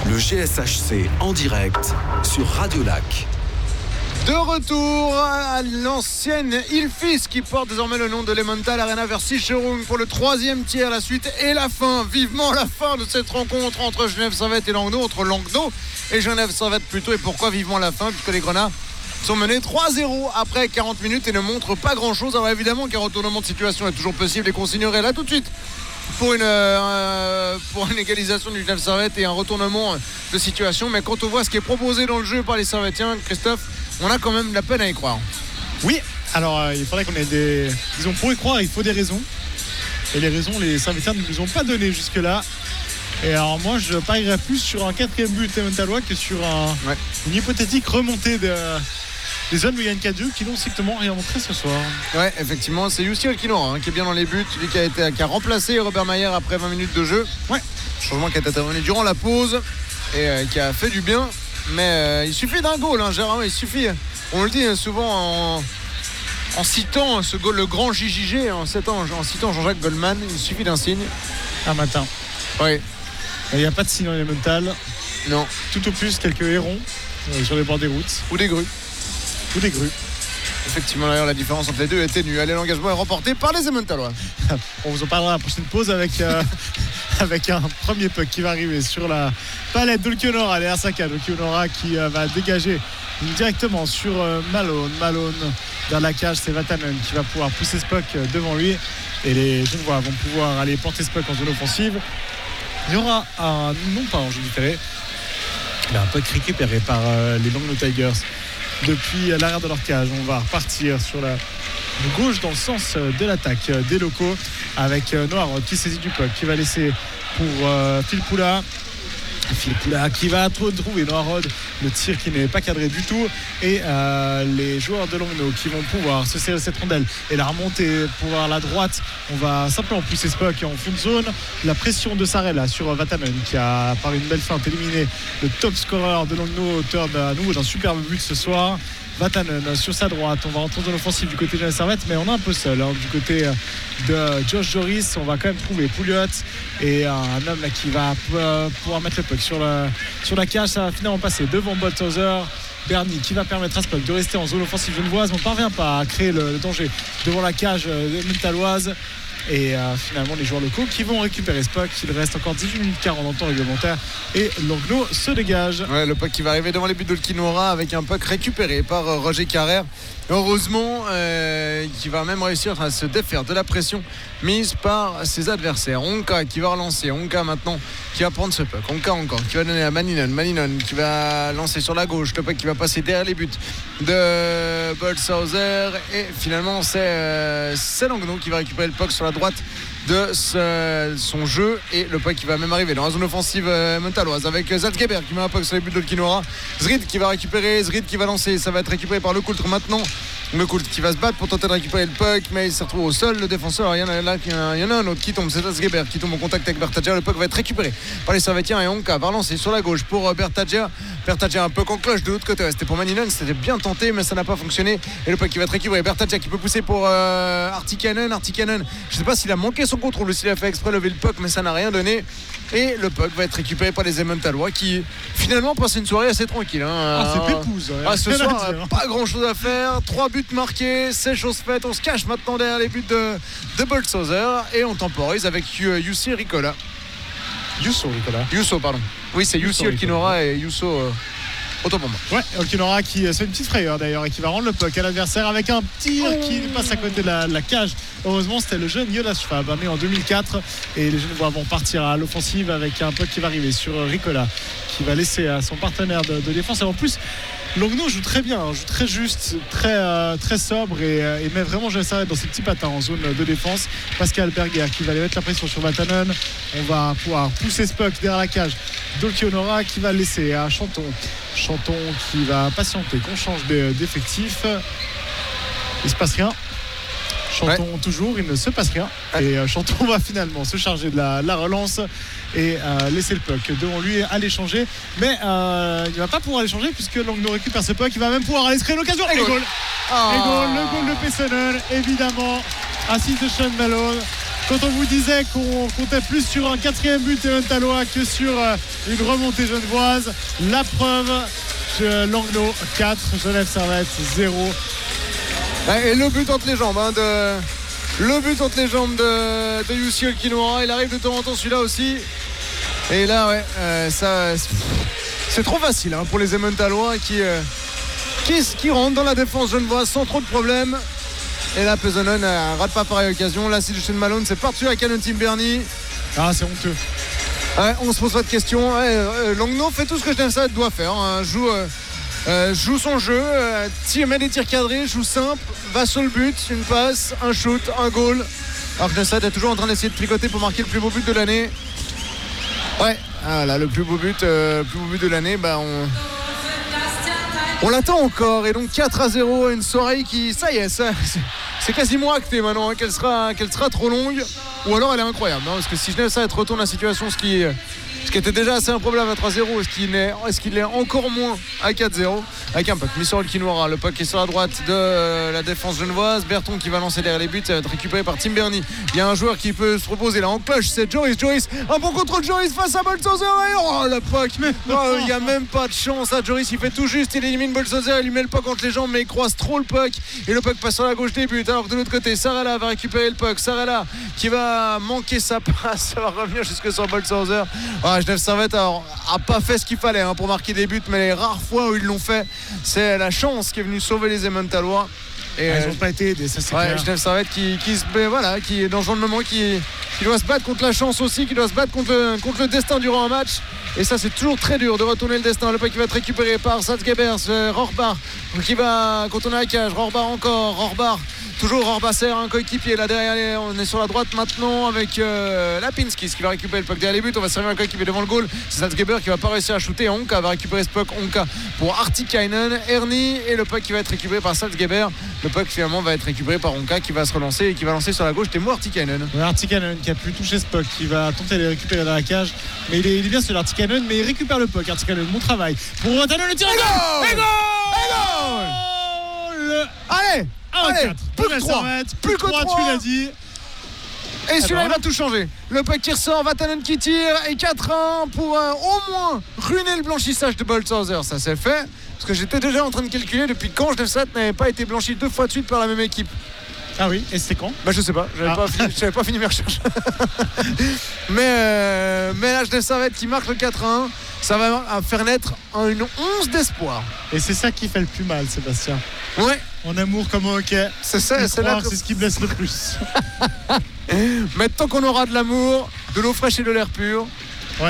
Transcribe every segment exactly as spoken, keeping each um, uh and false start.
Le G S H C en direct sur Radio Lac. De retour à l'ancienne Ilfis qui porte désormais le nom de l'Emmental Arena vers Sicherung pour le troisième tiers, la suite et la fin. Vivement la fin de cette rencontre entre Genève-Servette et Langnau, entre Langnau et Genève-Servette plutôt. Et pourquoi vivement la fin? Puisque les Grenats sont menés trois zéro après quarante minutes et ne montrent pas grand chose. Alors évidemment qu'un retournement de situation est toujours possible et qu'on signerait là tout de suite pour une, euh, pour une égalisation du Genève-Servette et un retournement de situation. Mais quand on voit ce qui est proposé dans le jeu par les Servettiens, Christophe, on a quand même de la peine à y croire. Oui, alors euh, il faudrait qu'on ait des... Disons, pour y croire, il faut des raisons. Et les raisons, les Servettiens ne nous ont pas donné jusque-là. Et alors moi, je parierais plus sur un quatrième but Emmentalois que sur un... ouais. une hypothétique remontée de... des hommes de Yann Cadieux qui n'ont strictement rien montré ce soir. Ouais, effectivement, c'est Jussi Olkinora hein, qui est bien dans les buts, lui qui a, été, qui a remplacé Robert Mayer après vingt minutes de jeu. Ouais. Changement qui a été intervenu durant la pause et euh, qui a fait du bien. Mais euh, il suffit d'un goal, hein, Gérard, il suffit. On le dit hein, souvent en, en citant ce goal, le grand J J G, en citant, en citant Jean-Jacques Goldman, il suffit d'un signe. Un matin. Oui. Il n'y a pas de signe dans les mentales. Non. Tout au plus quelques hérons euh, sur les bords des routes. Ou des grues. Ou des grues. Effectivement, d'ailleurs, la différence entre les deux est ténue. Allez, l'engagement est remporté par les Emmentalois. On vous en parlera à la prochaine pause avec, euh, avec un premier puck qui va arriver sur la palette d'Olkinora. Allez, Asaka, Olkinora qui euh, va dégager directement sur euh, Malone. Malone dans la cage, c'est Vatanen qui va pouvoir pousser ce puck devant lui. Et les Genevois vont pouvoir aller porter ce puck en zone offensive. Il y aura un, non pas en jeu différé, mais un puck récupéré par euh, les Langnau Tigers depuis l'arrière de leur cage. On va repartir sur la gauche dans le sens de l'attaque des locaux avec Noah Rod qui saisit du puck, qui va laisser pour euh, Phil Poula. Phil Poula qui va trouver Noah Rod, le tir qui n'est pas cadré du tout, et euh, les joueurs de Langnau qui vont pouvoir se serrer cette rondelle et la remonter pour voir la droite. On va simplement pousser ce puck en fond de zone. La pression de Sarella sur Vatanen qui a par une belle feinte éliminé le top scorer de Langnau, auteur à nouveau d'un superbe but ce soir. Vatanen sur sa droite, on va rentrer dans l'offensive du côté de Genève-Servette, mais on est un peu seul hein, du côté de Josh Joris. On va quand même trouver Pouliot et un homme là, qui va pouvoir mettre le puck sur, le, sur la cage. Ça va finalement passer devant Bolthauser. Bernie qui va permettre à ce puck de rester en zone offensive genevoise. On ne parvient pas à créer le, le danger devant la cage mentaloise. Et euh, finalement les joueurs locaux qui vont récupérer ce puck. Il reste encore dix-huit minutes quarante en temps réglementaire et Langnau se dégage. Ouais, le puck qui va arriver devant les buts d'Olkinora avec un puck récupéré par euh, Roger Carrère. Heureusement euh, qui va même réussir à se défaire de la pression mise par ses adversaires. Onka qui va relancer, Onka maintenant qui va prendre ce puck, Onka encore qui va donner à Maninon, Maninon qui va lancer sur la gauche, le puck qui va passer derrière les buts de Bolthauser et finalement c'est, euh, c'est Langnau qui va récupérer le puck sur la droite de ce, son jeu et le puck qui va même arriver dans la zone offensive euh, mentaloise avec Zaltgeber qui met un puck sur les buts d'Olkinora. Zrid qui va récupérer, Zrid qui va lancer, ça va être récupéré par Le Coultre maintenant. Le Coultre qui va se battre pour tenter de récupérer le puck, mais il se retrouve au sol, le défenseur. Il y en a, là, il y en a un autre qui tombe, c'est Zaltgeber qui tombe en contact avec Bertadja. Le puck va être récupéré par les Servettiens et Onka va relancer sur la gauche pour Bertadja. Bertadja un puck en cloche de l'autre côté, ouais, c'était pour Maninon, c'était bien tenté mais ça n'a pas fonctionné et le puck qui va être récupéré. Bertadja qui peut pousser pour euh, Artikainen. Artikainen, je sais pas s'il a manqué son contrôle ou s'il a fait exprès lever le puck mais ça n'a rien donné et le puck va être récupéré par les Emmentalois qui finalement passent une soirée assez tranquille hein. Ah, c'est pépouze ouais. Ah, ce soir pas grand chose à faire, trois buts marqués, c'est chose faite, on se cache maintenant derrière les buts de, de Bolthauser et on temporise avec Jussi Ricola Yusso Ricola Yusso pardon oui c'est Jussi Olkinora et Yusso euh, autant pour moi. Ouais, Olkinora qui se fait une petite frayeur d'ailleurs et qui va rendre le puck à l'adversaire avec un tir qui passe à côté de la, de la cage. Heureusement c'était le jeune Jonas Schwab né en deux mille quatre et les Genevois vont partir à l'offensive avec un puck qui va arriver sur Ricola qui va laisser à son partenaire de, de défense et en plus Langnau joue très bien, joue très juste, très, euh, très sobre et, et met vraiment Genève-Servette dans ses petits patins en zone de défense. Pascal Berger qui va aller mettre la pression sur Vatanen. On va pouvoir pousser ce puck derrière la cage d'Olkinora qui va le laisser à Chanton. Chanton qui va patienter qu'on change d'effectif. Il se passe rien. Chanton ouais. toujours, il ne se passe rien. Et euh, Chanton va finalement se charger de la, la relance et euh, laisser le puck devant lui à l'échanger. Mais euh, il ne va pas pouvoir l'échanger puisque Langnau récupère ce puck. Il va même pouvoir aller se créer l'occasion. Et, et le goal. Oh. Et goal, le goal de Pessonen, évidemment. Assist de Sean Malone. quand on vous disait qu'on comptait plus sur un quatrième but éventallois que sur une remontée genevoise. La preuve, Langnau quatre, Genève Servette zéro. Et le but entre les jambes hein, de... le but entre les jambes de, de Jussi Olkinuora. Il arrive de temps en temps celui-là aussi. Et là ouais euh, ça c'est trop facile hein, pour les Emmentallois qui, euh, qui, qui rentrent dans la défense genevoise sans trop de problèmes. Et là Pesonen euh, rate pas pareille occasion. Là c'est Justin Malone, c'est parti à Canon Tim Bernie. Ah c'est honteux. Ouais, on se pose pas de questions. Ouais, euh, Langnau fait tout ce que Genève Servette doit faire hein. joue, euh, euh, joue son jeu, euh, tire, met des tirs cadrés, joue simple, va sur le but, une passe, un shoot, un goal. Alors que Genève Servette est toujours en train d'essayer de tricoter pour marquer le plus beau but de l'année. Ouais, ah, là, le plus beau but, euh, plus beau but de l'année, bah on, on l'attend encore. Et donc quatre à zéro, une soirée qui, ça y est, ça, c'est, c'est quasiment acté maintenant hein, qu'elle sera, qu'elle sera trop longue, ou alors elle est incroyable. Hein, parce que si Genève Servette retourne la situation, ce qui, ce qui était déjà assez improbable à trois zéro, est-ce qu'il est, est-ce qu'il est encore moins à quatre zéro, avec un puck mis sur Olkinuora, le puck qui est sur la droite de la défense genevoise. Berton qui va lancer derrière les buts, ça va être récupéré par Tim Bernie. Il y a un joueur qui peut se proposer là en cloche, c'est Joris. Joris, un bon contrôle de Joris face à Bolsozer. Oh le puck, oh, il n'y a même pas de chance à Joris, il fait tout juste, il élimine Bolsozer, il lui met le puck entre les jambes mais il croise trop le puck et le puck passe sur la gauche des buts. Alors que de l'autre côté, Sarala va récupérer le puck. Sarala qui va manquer sa passe, ça va revenir jusque sur Bolsozer. Oh, Genève Servette a, a pas fait ce qu'il fallait hein, pour marquer des buts, mais les rares fois où ils l'ont fait, c'est la chance qui est venue sauver les Emmentallois. Et ah, ils n'ont pas été aidés, ça c'est ouais, clair. Genève Servette qui, qui, ben, voilà, qui est dans ce genre de moment qui, qui doit se battre contre la chance aussi, qui doit se battre contre le, contre le destin durant un match. Et ça c'est toujours très dur de retourner le destin. Le puck qui va être récupéré par Salzgeber, Rohrbach qui va contourner la cage. Rohrbach encore, Rohrbach toujours Rohrbasser, un coéquipier là derrière. On est sur la droite maintenant avec euh, Lapinski qui va récupérer le puck derrière les buts. On va servir un coéquipier devant le goal. C'est Salzgeber qui va pas réussir à shooter. Onka va récupérer ce puck. Onka pour Artikainen, Ernie et le puck qui va être récupéré par Salzgeber. Le puck finalement va être récupéré par Onka qui va se relancer et qui va lancer sur la gauche. T'es moi Artikainen. Ouais, Artikainen qui a pu toucher ce puck, qui va tenter de le récupérer dans la cage. Mais il est, il est bien sur l'Artikainen, mais il récupère le puck. Artikainen, bon travail. Pour Rotanen, le tir. Et goal. Allez, allez, plus que trois, plus que trois, tu l'as dit. Et celui-là il va tout changer. Le puck qui ressort, Vatanen qui tire et quatre un pour euh, au moins ruiner le blanchissage de Bolsozer. Ça c'est fait. Parce que j'étais déjà en train de calculer depuis quand Genève Servette n'avait pas été blanchi deux fois de suite par la même équipe. Ah oui, et c'était quand? Bah je sais pas, j'avais, ah. pas, fini, j'avais pas fini mes recherches. mais, euh, mais là Genève Servette qui marque le quatre un, ça va faire naître une once d'espoir. Et c'est ça qui fait le plus mal, Sébastien. Ouais. En amour comme au hockey. C'est ça, c'est, là que... c'est ce qui blesse le plus. Mais tant qu'on aura de l'amour, de l'eau fraîche et de l'air pur. Ouais.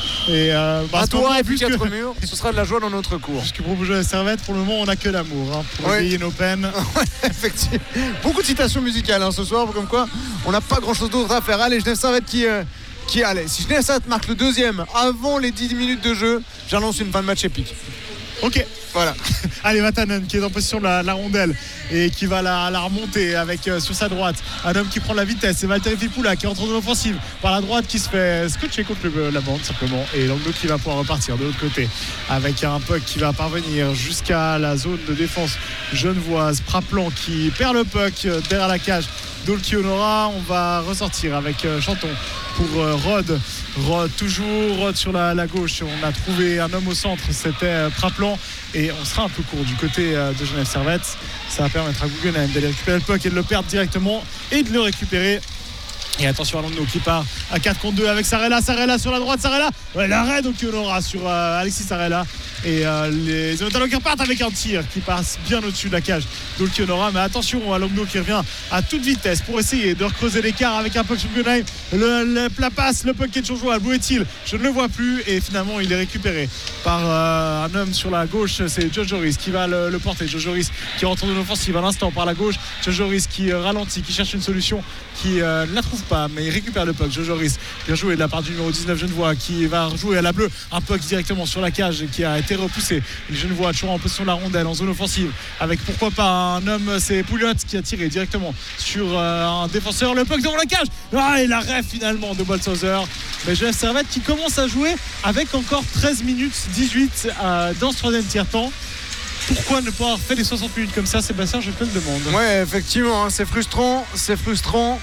Et euh, bah, à toi et puis quatre que... murs, ce sera de la joie dans notre cours. Puisque pour bouger la Servette, pour le moment, on n'a que l'amour hein, pour ouais. oublier nos peines. Ouais, effectivement. Beaucoup de citations musicales hein, ce soir, comme quoi on n'a pas grand-chose d'autre à faire. Allez, Genève Servette qui, euh, qui allez, si Genève Servette marque le deuxième avant les dix minutes de jeu, j'annonce une fin de match épique. Ok. Voilà. Allez, Vatanen qui est en position de la, la rondelle et qui va la, la remonter avec euh, sur sa droite un homme qui prend la vitesse. C'est Valtteri Filppula qui entre dans l'offensive par la droite qui se fait scotcher contre le, la bande simplement. Et Langnau qui va pouvoir repartir de l'autre côté avec un puck qui va parvenir jusqu'à la zone de défense genevoise. Praplan qui perd le puck derrière la cage d'Olkinuora. On va ressortir avec euh, Chanton pour euh, Rod. Rod toujours Rod sur la, la gauche. On a trouvé un homme au centre, c'était euh, Praplan. Et on sera un peu court du côté euh, de Genève Servette. Ça va permettre à Guggenheim d'aller récupérer le puck et de le perdre directement et de le récupérer. Et attention à Langnau qui part à quatre contre deux avec Sarella. Sarella sur la droite, Sarella. Ouais, l'arrêt d'Olkinuora sur euh, Alexis Sarella. Et euh, les Emmentallois qui repartent avec un tir qui passe bien au-dessus de la cage d'Olkinuora. Mais attention à Langnau qui revient à toute vitesse pour essayer de recreuser l'écart avec un puck sur Guggenheim. Le, le, la passe, le puck qui est toujours jouable. Où est-il? Je ne le vois plus. Et finalement, il est récupéré par euh, un homme sur la gauche. C'est Joe Joris qui va le, le porter. Joe Joris qui rentre dans l'offensive à l'instant par la gauche. Joe Joris qui euh, ralentit, qui cherche une solution, qui euh, ne la trouve pas, mais il récupère le puck. Joe Joris, bien joué de la part du numéro dix-neuf Genevois qui va rejouer à la bleue. Un puck directement sur la cage qui a été repoussé. Les Genevois toujours en position de la rondelle en zone offensive avec pourquoi pas un homme, c'est Pouliot qui a tiré directement sur euh, un défenseur. Le puck devant la cage. Ah, et l'arrêt finalement de Bolsozer. Mais Genève Servette qui commence à jouer avec encore treize minutes dix-huit euh, dans ce troisième tiers-temps. Pourquoi ne pas avoir fait les soixante minutes comme ça, Sébastien? Je te le demande. Ouais, effectivement, hein, c'est frustrant, c'est frustrant.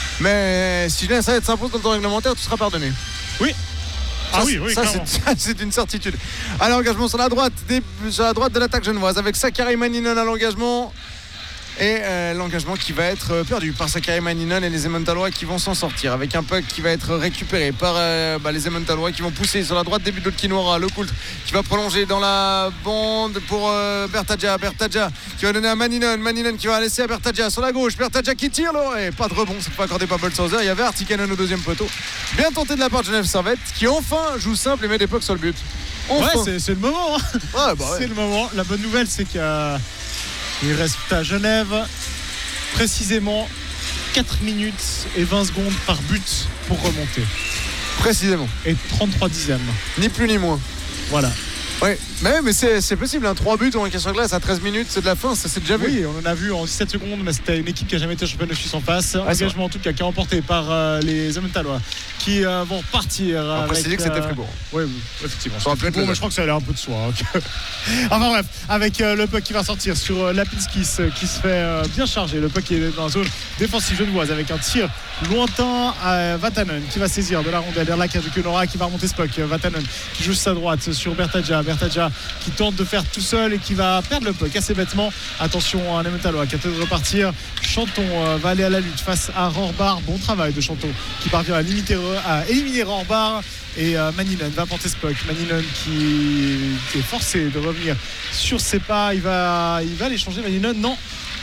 Mais si Genève s'impose dans le temps réglementaire, tu seras pardonné. Oui. Ça, ah oui, oui, ça c'est, ça, c'est une certitude. À l'engagement sur la droite, des, sur la droite de l'attaque genevoise avec Sakari Maninen à l'engagement. Et euh, l'engagement qui va être euh, perdu par Sakari Maninen et les Emmentalouais qui vont s'en sortir avec un puck qui va être récupéré par euh, bah, les Emmentalouais qui vont pousser sur la droite, début de Kinora. Le Coult qui va prolonger dans la bande pour euh, Bertadja. Bertadja qui va donner à Maninen. Maninen qui va laisser à Bertadja sur la gauche. Bertadja qui tire là, et pas de rebond, c'est pas accordé par Bolshauser. Il y avait Artikainen au deuxième poteau. Bien tenté de la part de Genève Servette qui enfin joue simple et met des pucks sur le but. Enfin. Ouais, c'est, c'est le moment. Hein. Ouais, bah ouais. C'est le moment. La bonne nouvelle, c'est qu'il y a... Il reste à Genève précisément quatre minutes et vingt secondes par but pour remonter. Précisément. Et trente-trois dixièmes. Ni plus ni moins. Voilà. Ouais, mais, mais c'est, c'est possible, hein. trois buts en question glace à treize minutes, c'est de la fin, ça c'est déjà vu. Oui, on en a vu en dix-sept secondes, mais c'était une équipe qui n'a jamais été championne de Suisse en face. Ah, engagement en tout cas qui est remporté par euh, les Emmentalouais qui euh, vont partir. On va préciser que c'était euh, Fribourg. Oui, effectivement. Ça C'était Fribourg, mais je crois que ça allait un peu de soi. Hein. Enfin bref, avec euh, le puck qui va sortir sur euh, Lapinskis euh, qui se fait euh, bien charger. Le puck qui est dans la zone défensive genevoise avec un tir lointain à Vatanen qui va saisir de la rondelle vers la cage de Kenora qui va remonter ce puck. Vatanen qui joue sa droite sur Bertadja. Bertadja qui tente de faire tout seul et qui va perdre le puck assez bêtement. Attention à Emmentalouais qui a tenté de repartir. Chanton euh, va aller à la lutte face à Rorbar. Bon travail de Chanton qui parvient à, limiter, à éliminer Rorbar. Et euh, Maninen va porter ce puck. Maninen qui, qui est forcé de revenir sur ses pas. Il va, il va aller changer Maninen. Non.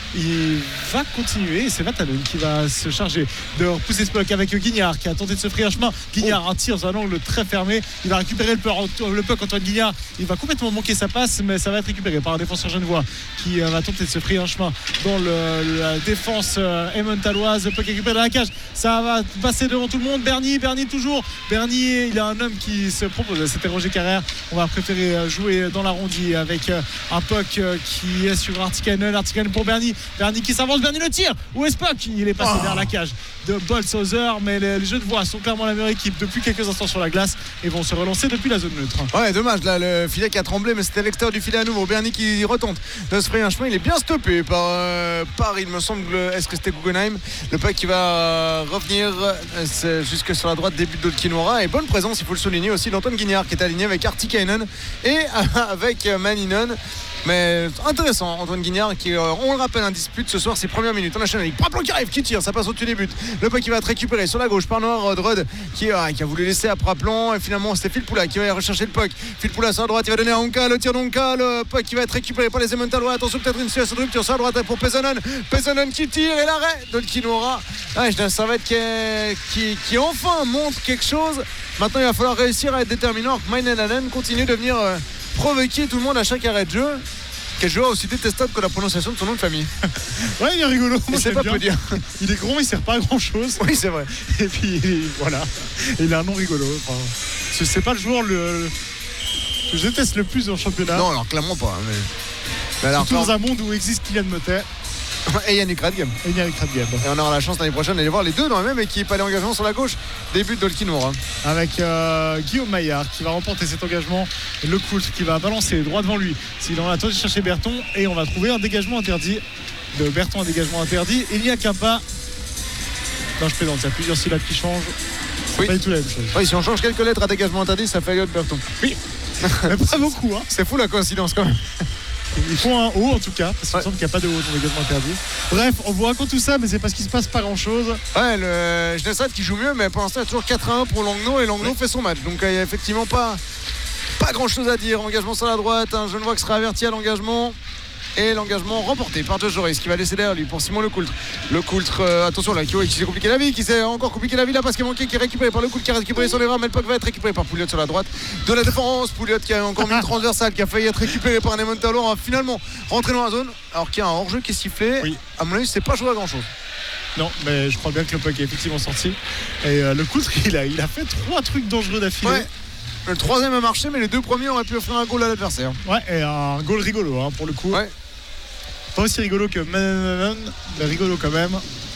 Il va continuer et c'est Vatanen qui va se charger de repousser ce puck avec Guignard qui a tenté de se frayer un chemin. Guignard oh. un tir dans un angle très fermé. Il va récupérer le, le puck. Antoine Guignard, il va complètement manquer sa passe, mais ça va être récupéré par un défenseur genevois qui euh, va tenter de se frayer un chemin dans le, la défense euh, emmentalouise. Le puck récupéré dans la cage. Ça va passer devant tout le monde. Bernie, Bernie toujours. Bernie, il a un homme qui se propose. C'était Roger Carrère. On va préférer jouer dans l'arrondi avec euh, un puck euh, qui est sur Artikainen. Artikainen pour Bernie. Bernie qui s'avance, Bernie le tire. Où est Spock? Il est passé oh. vers la cage de Bolshauser, mais les, les Genevois sont clairement la meilleure équipe depuis quelques instants sur la glace et vont se relancer depuis la zone neutre. Ouais, dommage, là le filet qui a tremblé, mais c'était à l'extérieur du filet à nouveau. Bernie qui retente de se frayer un chemin, il est bien stoppé par, euh, par il me semble, est-ce que c'était Guggenheim? Le puck qui va revenir euh, jusque sur la droite, début de Kinora, et bonne présence, il faut le souligner aussi, d'Antoine Guignard qui est aligné avec Artikainen et avec Maninen. Mais intéressant, Antoine Guignard qui, euh, on le rappelle, un dispute ce soir, ses premières minutes. On a Chanel, Praplon qui arrive, qui tire, ça passe au-dessus des buts. Le puck qui va être récupéré sur la gauche par Noir Drod qui, euh, qui a voulu laisser à Praplon. Et finalement, c'était Phil Poula qui va rechercher le puck. Phil Poula sur la droite, il va donner à Onka, le tir d'Onka. Le puck qui va être récupéré par les Emmentalouais. Attention, peut-être une situation de rupture sur la droite pour Pesonen. Pesonen qui tire et l'arrêt de Kinora. Ah, Genève Servette qui, est, qui, qui enfin montre quelque chose. Maintenant, il va falloir réussir à être déterminant. Maninen continue de venir euh, provoquer tout le monde à chaque arrêt de jeu. Quel joueur aussi détestable que la prononciation de son nom de famille. Ouais, il est rigolo. Moi, c'est pas peu dire. Il est gros, il sert pas à grand chose. Oui, c'est vrai. Et puis voilà. Et il a un nom rigolo. Enfin, c'est pas le joueur le, le que je déteste le plus dans le championnat. Non, alors clairement pas. Mais, mais alors, surtout dans un monde où existe Kylian Motet. Et Yannick Radgem. Et Yannick Radgem. Et on aura la chance l'année prochaine d'aller voir les deux dans la même équipe. Allez, engagement sur la gauche, début de Kinora. Avec euh, Guillaume Maillard qui va remporter cet engagement. Et le Coult qui va balancer droit devant lui. S'il en attend de chercher Berton. Et on va trouver un dégagement interdit. De Berton, un dégagement interdit. Il n'y a qu'un pas. Non, je plaisante, il y a plusieurs syllabes qui changent. C'est oui. Pas du tout la même chose. Oui, si on change quelques lettres à dégagement interdit, ça fait Elliot Berton. Oui. Mais pas beaucoup, hein. C'est fou la coïncidence quand même. Ils font un haut en tout cas, parce qu'il ouais. me semble qu'il n'y a pas de haut dans dégagement interdit. Bref, on vous raconte tout ça, mais c'est parce qu'il se passe pas grand chose. Ouais, le Genève Servette qui joue mieux, mais pour l'instant il y a toujours quatre à un pour Langnau et Langnau ouais. fait son match. Donc il n'y a effectivement pas, pas grand chose à dire. Engagement sur la droite, un Genevois qui sera averti à l'engagement. Et l'engagement remporté par Josh Joris qui va laisser derrière lui pour Simon Lecoultre. Lecoultre, euh, attention là, qui, qui s'est compliqué la vie, qui s'est encore compliqué la vie là parce qu'il manqué, qui est récupéré par Lecoultre, qui a récupéré sur les rames, mais le puck va être récupéré par Pouliot sur la droite de la défense. Pouliot qui a encore mis une transversale, qui a failli être récupéré par un Emmentalouais, finalement rentré dans la zone, alors qu'il y a un hors-jeu qui est sifflé. Oui. À mon avis, c'est pas joué à grand chose. Non, mais je crois bien que le puck est effectivement sorti. Et euh, Lecoultre, il a, il a fait trois trucs dangereux d'affilée. Ouais. Le troisième a marché, mais les deux premiers auraient pu offrir un goal à l'adversaire. Ouais, et un goal rigolo hein, pour le coup. Ouais. Pas aussi rigolo que Maninen, mais rigolo quand même.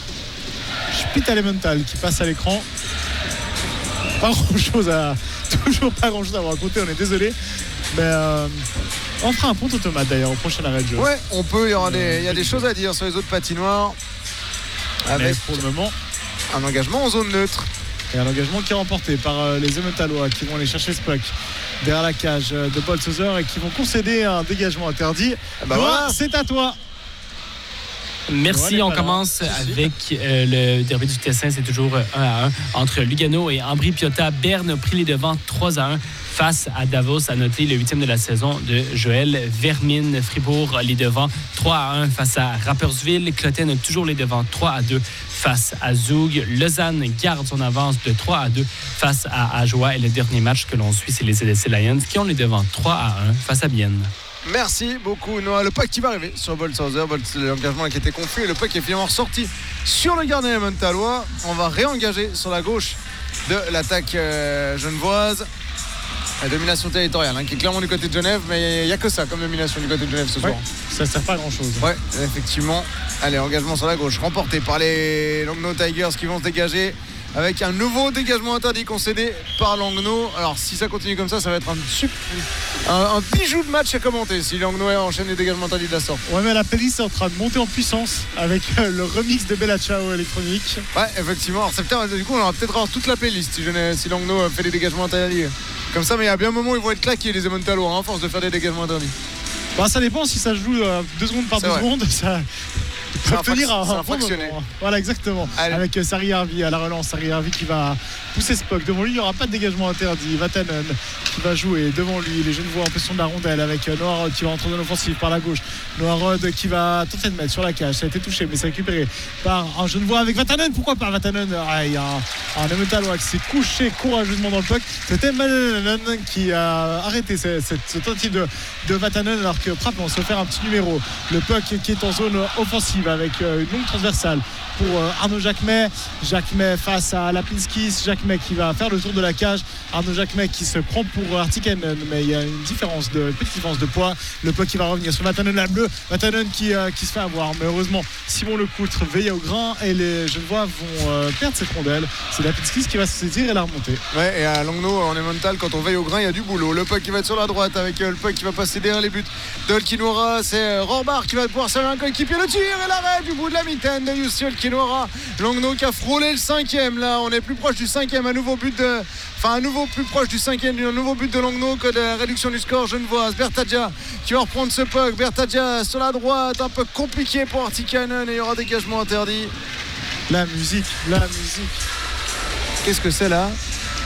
Spital-Emmental qui passe à l'écran. Pas grand chose à. Toujours pas grand chose à vous raconter, on est désolé. Mais euh, on fera un point automate d'ailleurs au prochain arrêt de jeu. Ouais, on peut, il y, aura des, il y a des choses à dire sur les autres patinoires. Avec... Mais pour le moment. un engagement en zone neutre. Et un engagement qui est remporté par euh, les Emmentalois qui vont aller chercher ce puck derrière la cage euh, de Bolshauser et qui vont concéder un dégagement interdit. Bah Noah, voilà. c'est à toi. Merci, Ouais, on voilà. commence avec euh, le derby du Tessin, c'est toujours un à un entre Lugano et Ambri Piotta. Berne a pris les devants trois à un face à Davos, à noter le huitième de la saison de Joël Vermine. Fribourg les devants trois à un face à Rapperswil. Cloten a toujours les devants trois à deux face à Zug. Lausanne garde son avance de trois à deux face à Ajoie. Et le dernier match que l'on suit, c'est les L S C Lions qui ont les devants trois à un face à Bienne. Merci beaucoup Noah. Le puck qui va arriver sur Bolshauser, l'engagement qui était confus et le puck est finalement ressorti sur le gardien Emmentalois. On va réengager sur la gauche de l'attaque euh, genevoise. La domination territoriale hein, qui est clairement du côté de Genève, mais il n'y a que ça comme domination du côté de Genève ce soir. Ouais, ça sert pas à grand chose. Ouais, effectivement. Allez, engagement sur la gauche, remporté par les Langnau Tigers qui vont se dégager avec un nouveau dégagement interdit concédé par Langnau. Alors si ça continue comme ça, ça va être un, super, un, un bijou de match à commenter si Langnau enchaîne les dégagements interdits de la sorte. Ouais, mais la playlist est en train de monter en puissance avec euh, le remix de Bella Ciao électronique. Ouais, effectivement. Alors, c'est peut-être, du coup, on aura peut-être avoir toute la playlist si, je n'ai- si Langnau fait des dégagements interdits. Comme ça, mais il y a bien un moment où ils vont être claqués les Emmentalois hein, à force de faire des dégagements interdits. Bah, ça dépend si ça se joue euh, deux secondes par C'est deux vrai. secondes. Ça C'est peut un tenir frac- un, c'est un bon fractionné. moment. Voilà, exactement. Allez. Avec euh, Sari Harvey à la relance. Sari Harvey qui va pousser ce puck. Devant lui, il n'y aura pas de dégagement interdit. Vatanen qui va jouer devant lui. Les Genevois en possession de la rondelle avec euh, Noah Rod qui va rentrer dans l'offensive par la gauche. Noah Rod qui va tenter de mettre sur la cage. Ça a été touché, mais c'est récupéré par un Genevois avec Vatanen. Pourquoi pas Vatanen? Ah, il y a un, un Emmentalois qui s'est couché courageusement dans le puck. C'était Malanen qui a arrêté cette, cette, ce tentative de, de Vatanen alors que Pratt va se faire un petit numéro. Le puck qui est en zone offensive avec euh, une longue transversale pour euh, Arnaud Jacquemet. Jacquemet face à Lapinskis. Jacquemet qui va faire le tour de la cage. Arnaud Jacquemet qui se prend pour Artikainen, mais il y a une différence de une petite différence de poids. Le puck qui va revenir sur Vatanen la bleue. Vatanen qui, euh, qui se fait avoir, mais heureusement Simon Lecoutre veille au grain et les Genevois vont euh, perdre cette rondelle. C'est Lapinskis qui va se saisir et la remonter. Ouais, et à Langnau, en Emmental, quand on veille au grain, il y a du boulot. Le puck qui va être sur la droite avec euh, le puck qui va passer derrière les buts de Olkinora. C'est euh, Rorbach qui va pouvoir servir un coéquipier. Le tir et l'arrêt du bout de la mitaine de Jussi Olkinora. Langnau qui a frôlé le cinquième. Là, on est plus proche du cinquième. Un nouveau but de. Enfin, un nouveau plus proche du cinquième. Un nouveau but de Langnau que de la réduction du score genevoise. Bertadja qui va reprendre ce puck. Bertadja sur la droite. Un peu compliqué pour Artikainen et il y aura dégagement interdit. La musique, la musique. Qu'est-ce que c'est là?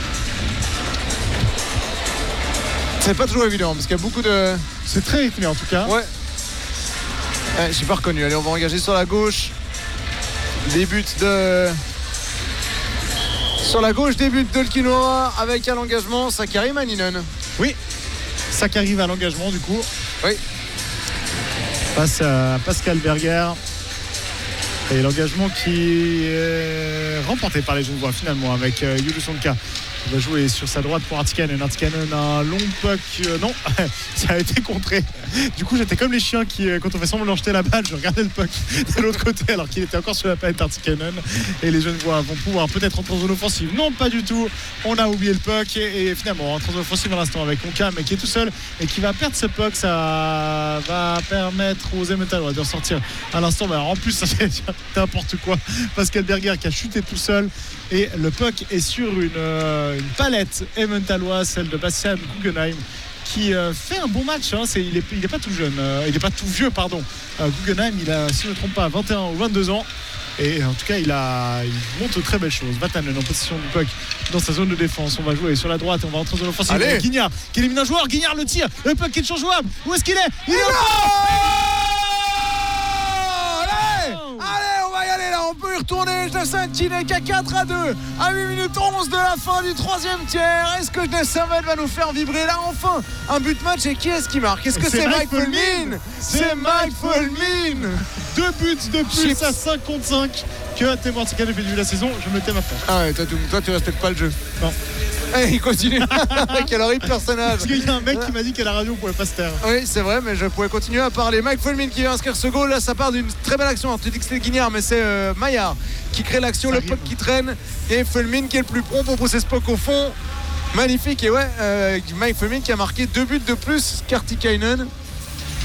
C'est pas toujours évident parce qu'il y a beaucoup de. C'est très rythmé en tout cas. Ouais. Ouais, j'ai pas reconnu. Allez, on va engager sur la gauche. Des buts de. Sur la gauche, des buts de Olkinora avec à l'engagement Sakari Maninen. Oui, ça qui arrive à l'engagement du coup. Oui. Face à Pascal Berger. Et l'engagement qui est remporté par les Genevois finalement avec euh, Yulu Sonka. Il va jouer sur sa droite pour Artikainen. Artikainen, un long puck. Euh, non, ça a été contré. Du coup, j'étais comme les chiens qui, quand on fait semblant de jeter la balle, je regardais le puck de l'autre côté alors qu'il était encore sur la palette Artikainen. Et les Genevois vont pouvoir peut-être rentrer en zone offensive. Non, pas du tout. On a oublié le puck. Et, et finalement, on rentre en zone offensive à l'instant avec Onka, mais qui est tout seul et qui va perdre ce puck. Ça va permettre aux Emmentalois de ressortir à l'instant. Mais alors, en plus, ça fait n'importe quoi. Pascal Berger qui a chuté tout seul. Et le puck est sur une, euh, une palette emmentaloise, celle de Bastian Guggenheim, qui euh, fait un bon match. Hein. C'est, il n'est il est pas tout jeune, euh, il n'est pas tout vieux, pardon. Euh, Guggenheim, il a, si je ne me trompe pas, vingt et un ou vingt-deux ans. Et en tout cas, il, a, il montre de très belles choses. Vatanen en position du puck dans sa zone de défense. On va jouer sur la droite et on va rentrer dans l'offensive. Allez. Guignard qui élimine un joueur. Guignard le tire. Le puck qui est toujours jouable. Où est-ce qu'il est? Il est Allez, allez, on va y aller là, on peut y retourner. Jacinthe qui n'est qu'à quatre à deux à huit minutes onze de la fin du troisième tiers. Est-ce que Saint-Val va nous faire vibrer là enfin un but match? Et qui est-ce qui marque? Est-ce que c'est, c'est Mike Fulmin? C'est Mike Fulmin. Deux buts de plus Chips. À cinq contre cinq que Témoin de depuis le début de la saison. Je me tais maintenant. Ah ouais, toi, tu, toi tu respectes pas le jeu. Non. Et il continue. Quel horrible personnage. Parce qu'il y a un mec qui m'a dit qu'à la radio on pouvait pas se taire. Oui, c'est vrai, mais je pouvais continuer à parler. Mike Fulmin qui vient inscrire ce goal. Là, ça part d'une très belle action. Alors, tu dis que c'était Guignard, mais c'est euh, Maillard qui crée l'action. Ça le puck qui traîne. Et Fulmin qui est le plus prompt pour pousser ce puck au fond. Magnifique. Et ouais, euh, Mike Fulmin qui a marqué deux buts de plus qu'Artikainen.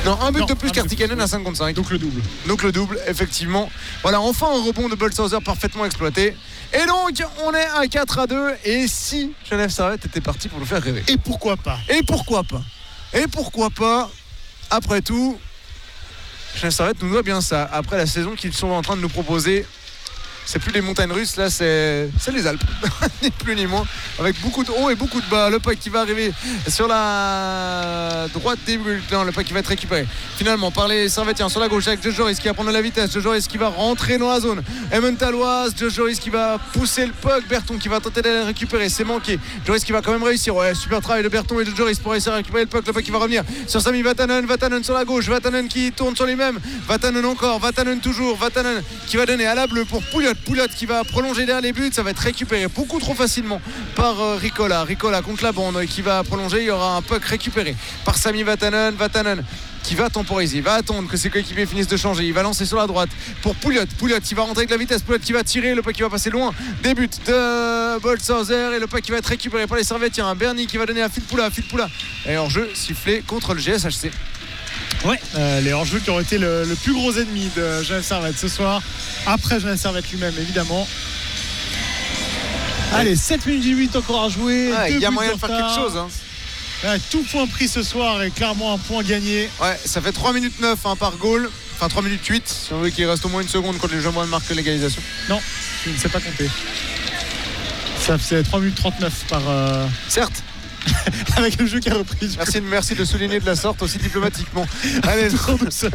Non, un but Non, de plus un qu'Artikainen but, à cinq contre cinq. Donc le double. Donc le double, effectivement. Voilà, enfin un rebond de Bolshauser parfaitement exploité. Et donc, on est à quatre à deux. Et si Genève Servette était parti pour nous faire rêver. Et pourquoi pas Et pourquoi pas Et pourquoi pas Après tout, Genève Servette nous doit bien ça. Après la saison qu'ils sont en train de nous proposer, c'est plus les montagnes russes, là c'est, c'est les Alpes, ni plus ni moins, avec beaucoup de hauts et beaucoup de bas. Le puck qui va arriver sur la droite des buts, non, le puck qui va être récupéré finalement par les Servettiens sur la gauche avec Josh Joris qui va prendre de la vitesse, Josh Joris qui va rentrer dans la zone Emmentaloise, Josh Joris qui va pousser le puck, Berton qui va tenter d'aller le récupérer, c'est manqué, Joris qui va quand même réussir, ouais, super travail de Berton et de Joris pour réussir à récupérer le puck, le puck qui va revenir sur Sami Vatanen, Vatanen sur la gauche, Vatanen qui tourne sur lui-même, Vatanen encore, Vatanen toujours, Vatanen qui va donner à la bleue pour Pouliot, Pouliot qui va prolonger derrière les buts, ça va être récupéré beaucoup trop facilement par euh, Ricola Ricola contre la bande qui va prolonger, il y aura un puck récupéré par Sami Vatanen, Vatanen qui va temporiser, il va attendre que ses coéquipiers finissent de changer, il va lancer sur la droite pour Pouliot, Pouliot qui va rentrer avec la vitesse, Pouliot qui va tirer, le puck qui va passer loin des buts de Bolshauser et le puck qui va être récupéré par les Servettiens, un Bernie qui va donner à Filppula, Filppula et hors jeu sifflé contre le G S H C. Ouais, euh, les hors-jeux qui ont été le, le plus gros ennemi de Genève Servette ce soir, après Genève Servette lui-même évidemment. Allez, sept minutes dix-huit encore à jouer. Ah, il y a moyen de de faire quelque chose hein. Ouais, tout point pris ce soir et clairement un point gagné. Ouais, ça fait trois minutes neuf hein, par goal. Enfin trois minutes huit si on veut qu'il reste au moins une seconde quand les Jaumois marquent l'égalisation. Non, je ne sais pas compter. Ça fait trois minutes trente-neuf par... Euh... Certes. Avec le jeu qui a repris. Merci, merci de souligner de la sorte aussi diplomatiquement. Allez, trop douceur.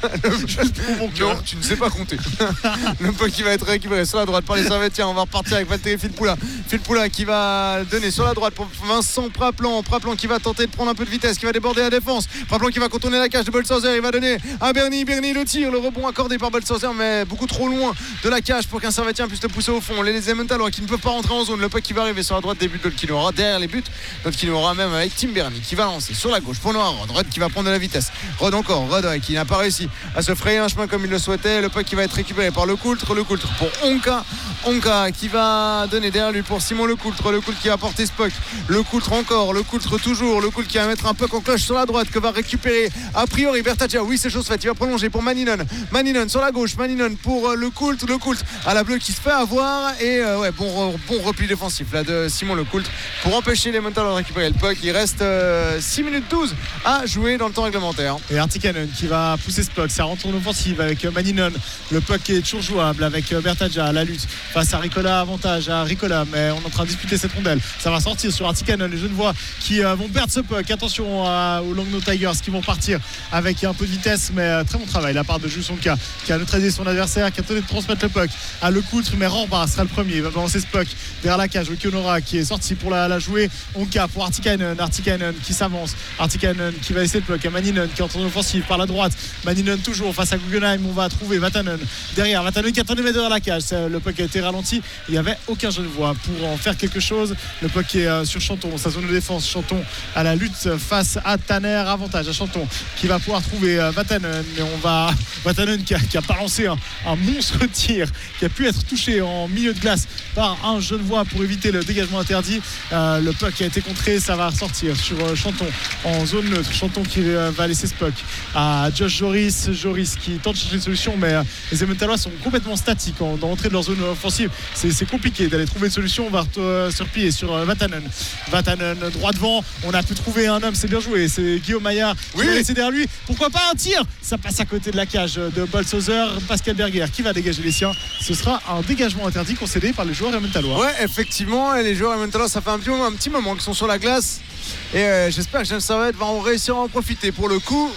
Juste pour mon cœur. Non, tu ne sais pas compter. Le puck qui va être récupéré sur la droite par les Servettiens. On va repartir avec Valtteri Filppula. Filppula qui va donner sur la droite pour Vincent Praplan. Praplan qui va tenter de prendre un peu de vitesse, qui va déborder la défense. Praplan qui va contourner la cage de Bolshauser. Il va donner à Bernie. Bernie le tire. Le rebond accordé par Bolshauser, mais beaucoup trop loin de la cage pour qu'un Servettien puisse le pousser au fond. Les Emmentalois qui ne peuvent pas rentrer en zone. Le puck qui va arriver sur la droite des buts de Kinora, derrière les buts. Qui aura même avec Tim Bernie qui va lancer sur la gauche pour Noah Rod. Rod qui va prendre de la vitesse. Rod encore. Rod ouais, qui n'a pas réussi à se frayer un chemin comme il le souhaitait. Le puck qui va être récupéré par Le Coultre. Le Coultre pour Onka. Onka qui va donner derrière lui pour Simon Le Coultre. Le Coultre qui va porter ce puck. Le Coultre encore. Le Coultre toujours. Le Coultre qui va mettre un puck en cloche sur la droite que va récupérer a priori Bertaggia. Oui, c'est chose faite. Il va prolonger pour Maninon. Maninon sur la gauche. Maninon pour euh, Le Coultre. Le Coultre à la bleue qui se fait avoir. Et euh, ouais, bon, bon repli défensif là de Simon Le Coultre pour empêcher les Montagnes de récupérer le puck. Il reste euh, six minutes douze à jouer dans le temps réglementaire. Et Artikainen qui va pousser ce puck. Ça rentre en offensive avec Maninon. Le puck est toujours jouable avec Bertaggia à la lutte face à Ricola. Avantage à Ricola, mais on est en train de disputer cette rondelle. Ça va sortir sur Artikainen. Les Genevois qui euh, vont perdre ce puck. Attention à, aux Langnau Tigers qui vont partir avec un peu de vitesse, mais euh, très bon travail de la part de Jusonka qui a neutralisé son adversaire, qui a tenté de transmettre le puck à Le Coultre, mais Rambard sera le premier. Il va balancer ce puck derrière la cage. Okionora qui est sorti pour la, la jouer. Onka pour Artikainen. Artikainen qui s'avance. Artikainen qui va essayer de bloquer Maninon qui est en train d'offensive par la droite. Maninon toujours face à Guggenheim. On va trouver Vatanen derrière. Vatanen qui a tenté de mettre dans la cage. Le puck a été ralenti. Il n'y avait aucun Genevois pour en faire quelque chose. Le puck est sur Chanton, sa zone de défense. Chanton à la lutte face à Tanner. Avantage à Chanton qui va pouvoir trouver Vatanen. Mais on va Vatanen qui a, qui a balancé un, un monstre tir qui a pu être touché en milieu de glace par un Genevois pour éviter le dégagement interdit. Euh, le puck a été contré. Ça va ressortir sur Chanton en zone neutre. Chanton qui va laisser ce puck à Josh Joris. Joris qui tente de chercher une solution, mais les Emmentalois sont complètement statiques dans l'entrée de leur zone offensive. C'est, c'est compliqué d'aller trouver une solution. On va se replier sur Vatanen. Vatanen droit devant. On a pu trouver un homme, c'est bien joué. C'est Guillaume Maillard qui oui. va laisser derrière lui. Pourquoi pas un tir? Ça passe à côté de la cage de Bolshauser. Pascal Berger qui va dégager les siens. Ce sera un dégagement interdit concédé par les joueurs Emmentalois. Ouais, effectivement. Et les joueurs Emmentalois, ça fait un petit moment, un petit moment qu'ils sont sur la glace. Et euh, j'espère que Genève Servette va en réussir à en profiter pour le coup,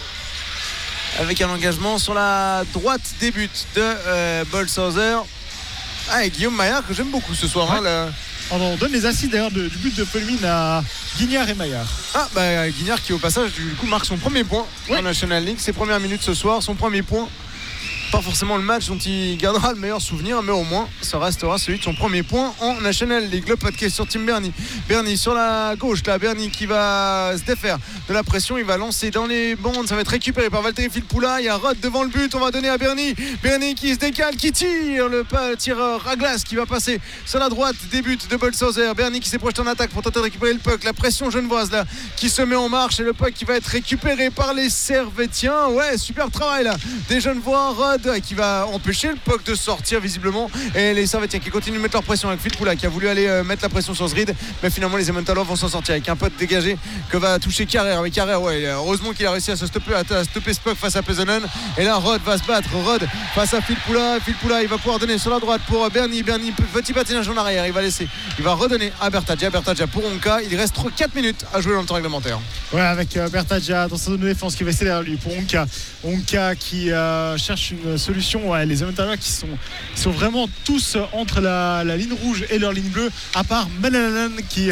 avec un engagement sur la droite des buts de euh, Bolshauser. Ah, et Guillaume Maillard que j'aime beaucoup ce soir. Ouais. Hein, le... On donne les assists d'ailleurs de, du but de Pelmine à Guignard et Maillard. Ah bah Guignard qui au passage du coup marque son premier point ouais. en National League, ses premières minutes ce soir, son premier point pas forcément le match dont il gardera le meilleur souvenir, mais au moins ça restera celui de son premier point en National League. Le podcast sur Tim Bernie. Bernie sur la gauche, là, Bernie qui va se défaire de la pression, il va lancer dans les bandes, ça va être récupéré par Valtteri Filppula. Il y a Rod devant le but, on va donner à Bernie. Bernie qui se décale, qui tire, le tireur à glace qui va passer sur la droite des buts de Bolshauser. Bernie qui s'est projeté en attaque pour tenter de récupérer le puck. La pression genevoise là qui se met en marche et le puck qui va être récupéré par les Servétiens. Ouais, super travail là des Genevois. Rod qui va empêcher le puck de sortir visiblement, et les Servétiens qui continuent de mettre leur pression avec Filppula qui a voulu aller euh, mettre la pression sur Zrid, mais finalement les Emmentaler vont s'en sortir avec un puck dégagé que va toucher Carrère. Avec Carrère, ouais, heureusement qu'il a réussi à se stopper, à, à stopper ce puck face à Pesonen, et là Rod va se battre. Rod face à Filppula. Filppula il va pouvoir donner sur la droite pour Bernie. Bernie, petit patinage en arrière, il va laisser, il va redonner à Bertaggia. Bertaggia pour Onka. Il reste quatre minutes à jouer dans le temps réglementaire. Ouais, avec euh, Bertaggia dans sa zone de défense qui va essayer derrière lui pour Onka. Onka qui euh, cherche une solution. Ouais, les Emmentaler qui sont, qui sont vraiment tous entre la, la ligne rouge et leur ligne bleue, à part Manalanen qui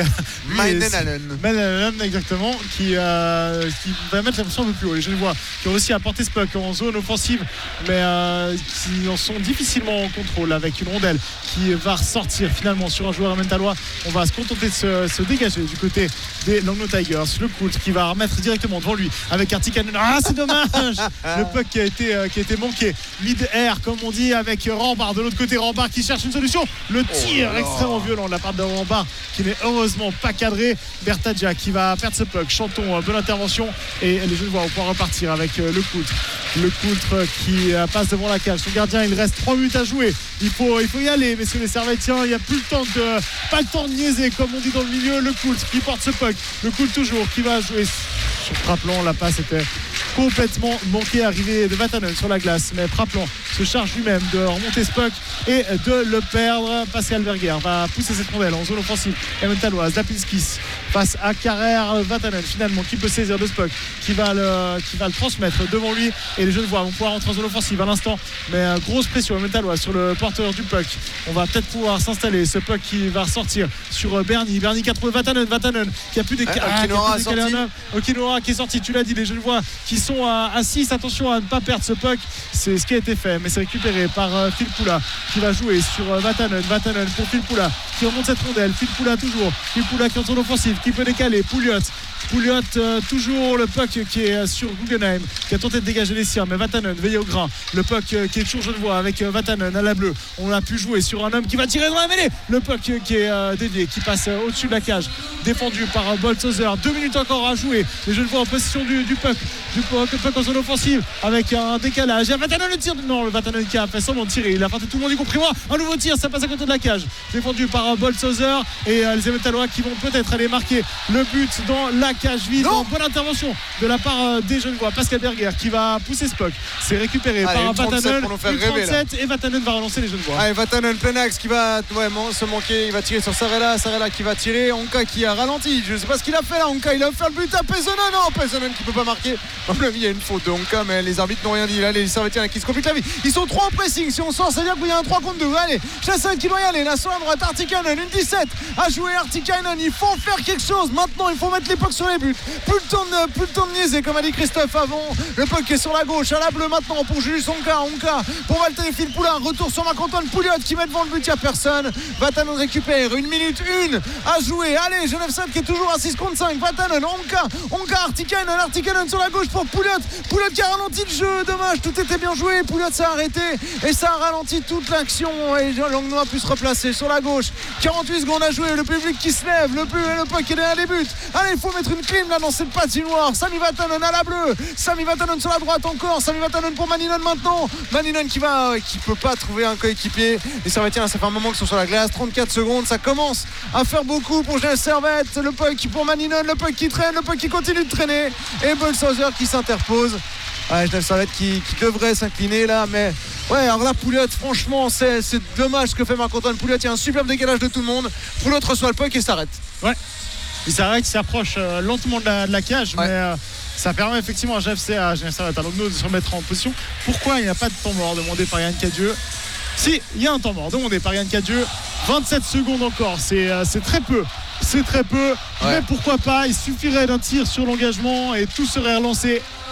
Manalanen exactement qui, euh, qui va mettre la pression un peu plus haut. Les Genevois qui ont réussi à porter ce puck en zone offensive, mais euh, qui en sont difficilement en contrôle, avec une rondelle qui va ressortir finalement sur un joueur emmentalois. On va se contenter de se, se dégager du côté des Langnau Tigers. Le Coult qui va remettre directement devant lui avec Artikainen. Ah, c'est dommage. Le puck qui a été, euh, qui a été manqué mid-air comme on dit, avec Rambard de l'autre côté. Rambard qui cherche une solution. Le tir oh extrêmement violent de la part de Rambard qui n'est heureusement pas cadré. Bertaggia qui va perdre ce puck. Chantons, bonne intervention, et les Genevois vont pouvoir repartir avec le Coultre. Le Coultre qui passe devant la cage. Son gardien, il reste trois minutes à jouer. Il faut, il faut y aller, messieurs les Servétiens. Il n'y a plus le temps de, pas le temps de niaiser, comme on dit dans le milieu. Le Coultre qui porte ce puck. Le Coultre toujours qui va jouer sur Praplan. La passe était complètement manquée, arrivée de Vatanen sur la glace, mais Praplan se charge lui-même de remonter ce puck et de le perdre. Pascal Berger va pousser cette rondelle en zone offensive emmentaloise. Lapinskis face à Carrère. Vatanen finalement qui peut saisir de ce puck, qui va le, qui va le transmettre devant lui, et les Genevois vont pouvoir rentrer en zone offensive à l'instant, mais euh, grosse pression emmentaloise sur le porteur du puck. On va peut-être pouvoir s'installer. Ce puck qui va ressortir sur euh, Bernie. Bernie qui a trouvé Vatanen. Vatanen qui a plus des Okinora Okinora qui est sorti. Tu l'as dit, les Genevois qui sont à, à six. Attention à ne pas perdre ce puck. C'est ce qui a été fait, mais c'est récupéré par euh, Filppula qui va jouer sur euh, Vatanen. Vatanen pour Filppula qui remonte cette rondelle. Filppula toujours. Filppula qui est en zone offensive, qui peut décaler. Pouliot. Pouliot euh, toujours. Le puck qui est euh, sur Guggenheim, qui a tenté de dégager les siens, mais Vatanen veille au grain. Le puck euh, qui est toujours genevois avec euh, Vatanen à la bleue. On a pu jouer sur un homme qui va tirer dans la mêlée. Le puck euh, qui est euh, dévié, qui passe euh, au-dessus de la cage, défendu par euh, Bolshauser. Deux minutes encore à jouer. Les Genevois en possession du, du puck. Du puck, le puck en zone offensive avec un décalage. Et Vatanen le tir. Non, le Vatanen qui a fait semblant de tirer. Il a tenté tout le monde, y compris moi. Un nouveau tir, ça passe à côté de la cage. Défendu par euh, Bolshauser, et euh, les Emmentaler qui vont peut-être aller marquer le but dans la cage vide. Bonne intervention de la part euh, des Genevois. Pascal Berger qui va pousser ce puck. C'est récupéré Allez, par Vatanen. trente-sept et Vatanen va relancer les Genevois. Allez, Vatanen plein axe qui va ouais, se manquer. Il va tirer sur Sarella. Sarella qui va tirer. Onka qui a ralenti. Je ne sais pas ce qu'il a fait là. Onka, il a fait le but à Pesonen. Non, Pesonen qui ne peut pas marquer. À mon avis, il y a une faute de Onka, mais les arbitres n'ont rien dit. Là, les Servétiens qui se compliquent la vie. Ils sont trois en pressing. Si on sort, ça veut dire qu'il y a un trois contre deux. Allez, Chasson qui doit y aller. Là, sur la droite, Artikainen, une dix-sept à jouer. Artikainen, il faut faire quelque chose. Maintenant, il faut mettre les pucks sur les buts. Plus le temps de, plus le temps de niaiser, comme a dit Christophe avant. Le puck est sur la gauche, à la bleue maintenant pour Julius Onka. Onka pour Valtteri Filppula. Retour sur Marc-Antoine Pouliot qui met devant le but. Il n'y a personne. Vatanen récupère. Une minute une à jouer. Allez, Genève sept qui est toujours à six contre cinq. Vatanen, Onka. Onka, Artikainen. Artikainen sur la gauche pour Pouliot. Pouliot qui a ralenti le jeu. Dommage, tout était bien joué. Pouliot s'est arrêté et ça a ralenti toute l'action. Et Langnau a pu se replacer sur la gauche. quarante-huit secondes à jouer. Le public qui se lève. Le, le puck est derrière les buts. Allez, il faut mettre une clim là dans cette patinoire. Sami Vatanen à la bleue. Sami Vatanen sur la droite encore. Sami Vatanen pour Maninen maintenant. Maninen qui va, qui peut pas trouver un coéquipier. Les Servétiens, ça fait un moment qu'ils sont sur la glace. trente-quatre secondes, ça commence à faire beaucoup pour Genève Servette. Le puck pour Maninen, le puck qui traîne, le puck qui continue de traîner. Et Bolshauser qui s'interpose. Ouais, Genève Servette qui, qui devrait s'incliner là, mais ouais, alors là, Pouliot, franchement, c'est, c'est dommage ce que fait Marc-Antoine Pouliot. Il y a un superbe décalage de tout le monde. Pouliot reçoit le puck et s'arrête. Ouais. Il s'arrête, il s'approche euh, lentement de la, de la cage, ouais. mais euh, ça permet effectivement à G F C, à Genève Servette, à Langnau de se remettre en position. Pourquoi il n'y a pas de temps mort demandé par Yann Cadieux? Si, il y a un temps mort demandé par Yann Cadieux. vingt-sept secondes encore, c'est, euh, c'est très peu. C'est très peu, ouais. mais pourquoi pas? Il suffirait d'un tir sur l'engagement et tout serait relancé.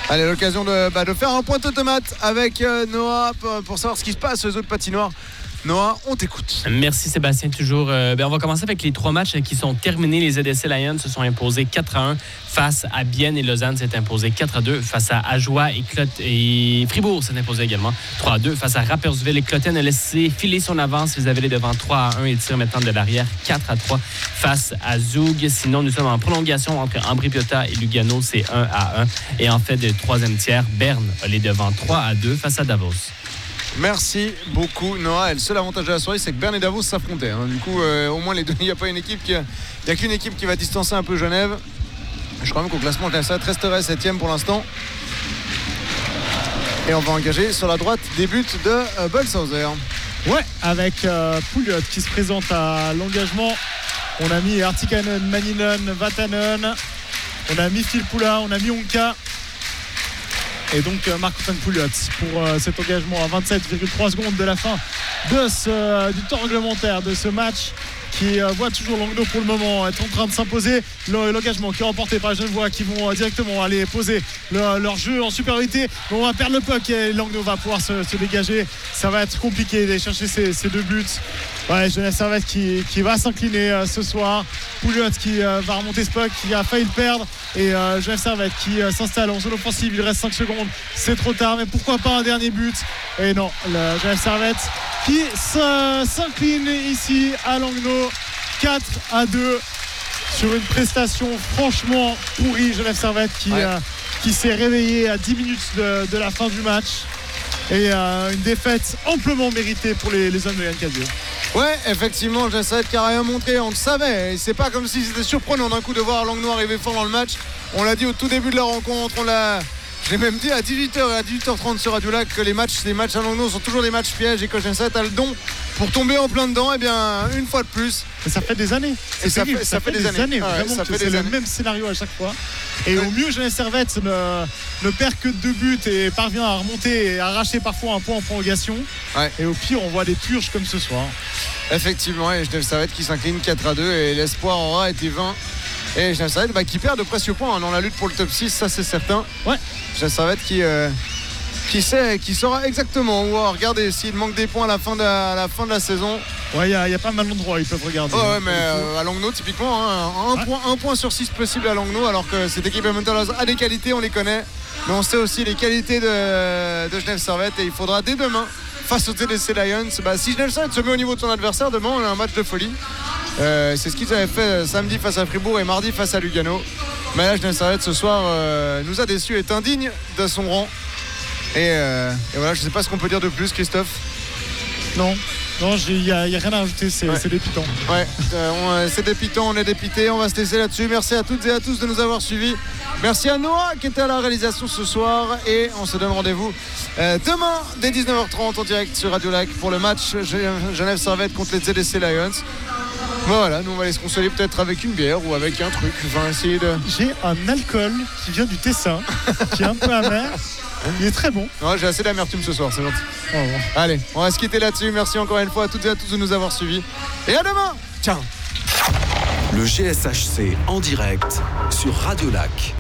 Allez, l'occasion de, bah, de faire un point automate avec euh, Noah pour, pour savoir ce qui se passe sur les autres patinoires. Noah, on t'écoute. Merci Sébastien, toujours. Euh, ben on va commencer avec les trois matchs qui sont terminés. Les Z S C Lions se sont imposés quatre à un face à Bienne et Lausanne s'est imposé quatre à deux face à Ajoie et, Clot- et Fribourg s'est imposé également trois à deux face à Rapperswil. Et Cloten a laissé filer son avance. Ils avaient les devant trois à un et tirent maintenant de l'arrière quatre à trois face à Zoug. Sinon, nous sommes en prolongation entre Ambri-Piotta et Lugano, c'est un à un. Et en fait, de troisième tiers, Berne a les devant trois à deux face à Davos. Merci beaucoup Noah. Et le seul avantage de la soirée, c'est que Berne et Davos s'affrontaient. Hein. Du coup, euh, au moins les deux, il n'y a pas une équipe qui, il n'y a qu'une équipe qui va distancer un peu Genève. Je crois même qu'au classement, Genève resterait septième pour l'instant. Et on va engager sur la droite des buts de euh, Bolshauser. Ouais, avec euh, Pouliot qui se présente à l'engagement. On a mis Artikainen, Maninen, Vatanen. On a mis Filppula, on a mis Onka. Et donc Marc-Antoine Pouliot pour euh, cet engagement à vingt-sept virgule trois secondes de la fin de ce, euh, du temps réglementaire de ce match qui euh, voit toujours Langnau pour le moment être en train de s'imposer. Le, l'engagement qui est remporté par les Genevois qui vont euh, directement aller poser le, leur jeu en supériorité. Mais on va perdre le puck et Langnau va pouvoir se, se dégager. Ça va être compliqué d'aller chercher ces, ces deux buts. Ouais, Genève Servette qui, qui va s'incliner euh, ce soir. Pouliot qui euh, va remonter ce puck, qui a failli le perdre. Et euh, Genève Servette qui euh, s'installe en zone offensive. Il reste cinq secondes. C'est trop tard, mais pourquoi pas un dernier but? Et non, le Genève Servette qui s'incline ici à Langnau quatre à deux sur une prestation franchement pourrie. Genève Servette qui, ouais. euh, qui s'est réveillé à dix minutes de, de la fin du match. Et euh, une défaite amplement méritée pour les, les hommes de Yann Cadieux. Ouais, effectivement, Genève Servette qui a rien montré, on le savait. Et c'est pas comme si c'était surprenant d'un coup de voir Langnau arriver fort dans le match. On l'a dit au tout début de la rencontre, on l'a. Je l'ai même dit à dix-huit heures et à dix-huit heures trente sur Radio Lac que les matchs, les matchs à Langnau sont toujours des matchs pièges et que Genève Servette a le don pour tomber en plein dedans. Et bien, une fois de plus. Et ça fait des années. Et ça fait, ça, ça fait des, des années. années ouais, vraiment, ça fait c'est des le années. Même scénario à chaque fois. Et ouais. Au mieux, Genève Servette ne, ne perd que deux buts et parvient à remonter et à arracher parfois un point en prolongation. Ouais. Et au pire, on voit des purges comme ce soir. Effectivement, et Genève Servette qui s'incline quatre à deux et l'espoir aura été vain. Et Genève Servette bah, qui perd de précieux points hein, dans la lutte pour le top six, ça c'est certain. Ouais. Genève Servette qui, euh, qui sait, qui saura exactement où regarder s'il manque des points à la fin de la, à la, fin de la saison. Ouais, il y, y a pas mal d'endroits ils peuvent regarder. Oh, ouais, mais euh, à Langnau typiquement, hein, un, ouais. point, un point sur six possible à Langnau, alors que cette équipe Edmonton a des qualités, on les connaît. Mais on sait aussi les qualités de, de Genève Servette et il faudra dès demain face aux T D C Lions. Bah, si Genève Servette se met au niveau de son adversaire, demain on a un match de folie. Euh, c'est ce qu'ils avaient fait samedi face à Fribourg et mardi face à Lugano. Mais là, Genève Servette ce soir euh, nous a déçus, est indigne de son rang. Et, euh, et voilà, je ne sais pas ce qu'on peut dire de plus, Christophe. Non, non, il n'y a, a rien à rajouter, c'est, ouais. c'est dépitant. Ouais, euh, on, c'est dépitant, on est dépité, on va se laisser là-dessus. Merci à toutes et à tous de nous avoir suivis. Merci à Noah qui était à la réalisation ce soir et on se donne rendez-vous euh, demain dès dix-neuf heures trente en direct sur Radio Lac pour le match Genève Servette contre les Z S C Lions. Voilà, nous on va aller se consoler peut-être avec une bière ou avec un truc. Enfin, essayer de... J'ai un alcool qui vient du Tessin, qui est un peu amer. Il est très bon. Ouais, j'ai assez d'amertume ce soir, c'est gentil. Oh, bon. Allez, on va se quitter là-dessus. Merci encore une fois à toutes et à tous de nous avoir suivis. Et à demain. Ciao. Le G S H C en direct sur Radio Lac.